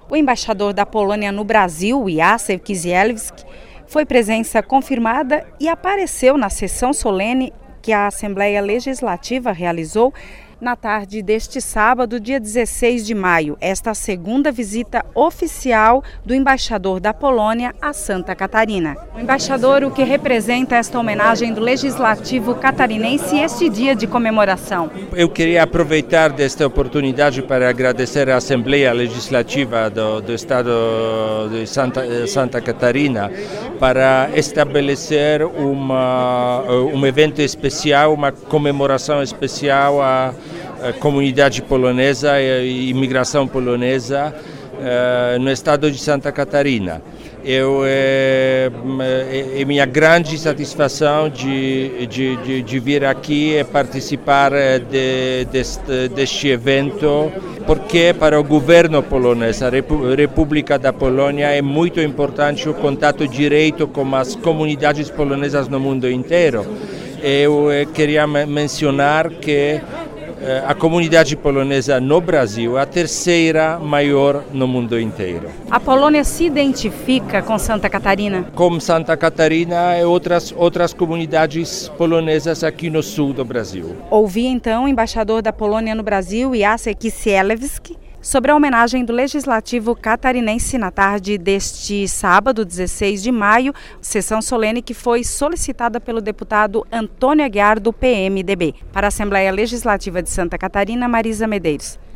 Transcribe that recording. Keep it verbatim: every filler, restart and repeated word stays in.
O embaixador da Polônia no Brasil, Jacek Kisielewski, foi presença confirmada e apareceu na sessão solene que a Assembleia Legislativa realizou na tarde deste sábado, dia dezesseis de maio, esta segunda visita oficial do embaixador da Polônia a Santa Catarina. O embaixador, o que representa esta homenagem do Legislativo catarinense e este dia de comemoração? Eu queria aproveitar desta oportunidade para agradecer à Assembleia Legislativa do, do Estado de Santa, Santa Catarina para estabelecer uma, um evento especial, uma comemoração especial a a comunidade polonesa e imigração polonesa uh, no estado de Santa Catarina. Eu, é, é minha grande satisfação de, de, de, de vir aqui e participar de, deste, deste evento, porque para o governo polonês, a República da Polônia, é muito importante o contato direto com as comunidades polonesas no mundo inteiro. Eu queria mencionar que a comunidade polonesa no Brasil é a terceira maior no mundo inteiro. A Polônia se identifica com Santa Catarina? Com Santa Catarina e outras, outras comunidades polonesas aqui no sul do Brasil. Ouvi então o embaixador da Polônia no Brasil, Jacek Kisielewski, sobre a homenagem do Legislativo catarinense na tarde deste sábado, dezesseis de maio, sessão solene que foi solicitada pelo deputado Antônio Aguiar, do P M D B. Para a Assembleia Legislativa de Santa Catarina, Marisa Medeiros.